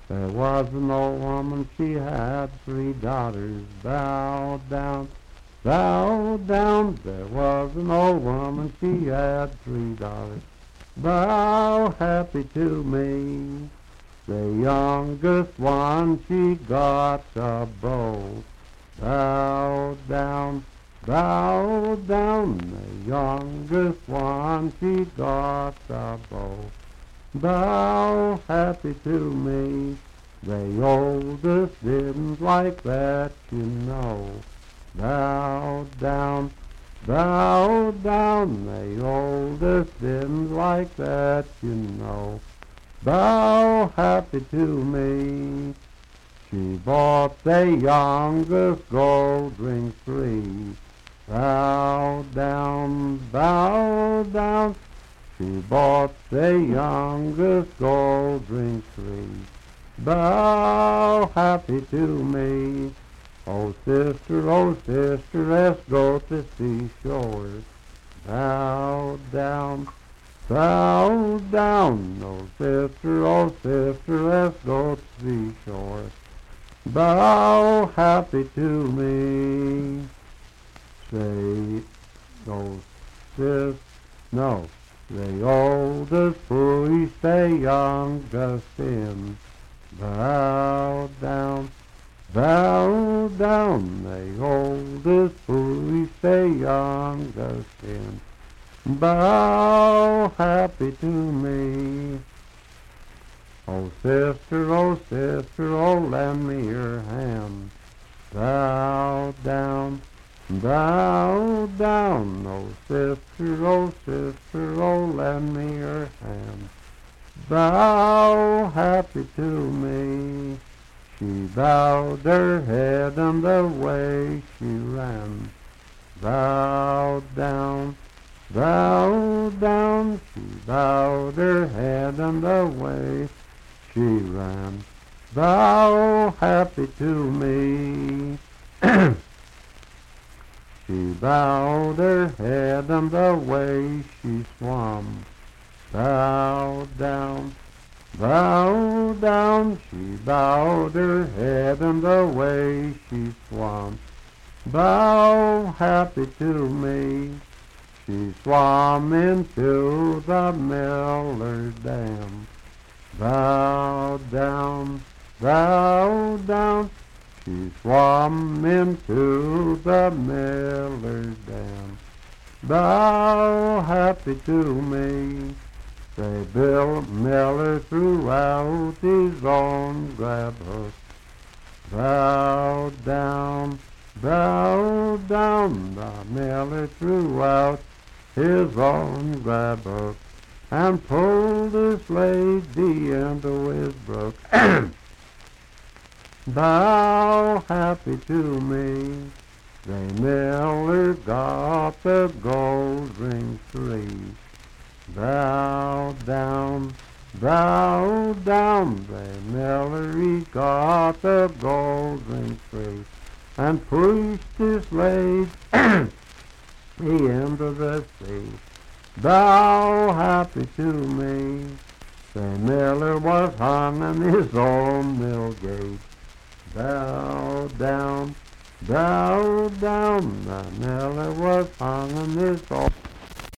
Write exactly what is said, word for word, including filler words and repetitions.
There was an old woman, she had three daughters. Bowed down, bowed down. There was an old woman, she had three daughters. Bow happy to me. The youngest one, she got a bow. Bow down, bow down. The youngest one, she got a bow. Bow happy to me. The oldest didn't like that, you know. Bow down, bow down. The oldest didn't like that, you know. Bow happy to me. She bought the youngest gold ring three. Bow down, bow down. She bought the youngest gold ring three. Bow happy to me. Oh sister, oh sister, let's go to seashore. Bow down, bow down. Oh sister, oh sister, let's go to seashore. Bow happy to me. Say, oh sis, no. The oldest pushed the youngest in. Bow down, bow down. The oldest pushed the youngest in. Bow happy to me. Oh sister, oh sister, oh lend me your hand. Bow down, bow down. Oh sister, oh sister, oh lend me your hand. Bow happy to me. She bowed her head and away she ran. Bow down, bow down. She bowed her head and away she ran. Bow happy to me. She bowed her head and away she swam. Bow down, bow down. She bowed her head and away she swam. Bow happy to me. She swam into the Miller Dam. Bow down, bow down. She swam into the Miller Dam. Bow happy to me. Say Bill Miller threw out his own grab hook. Bow down, bow down. The Miller threw out his own grab hook and pulled his lady into his brook. Bow happy to me. The Miller got the gold ring three. Bow down, bow down. The Miller he got the gold ring three and pushed his lady into the sea. Bow happy to me. The Miller was hung in his own mill gate. Bow down, bow down. The Miller was hung in his own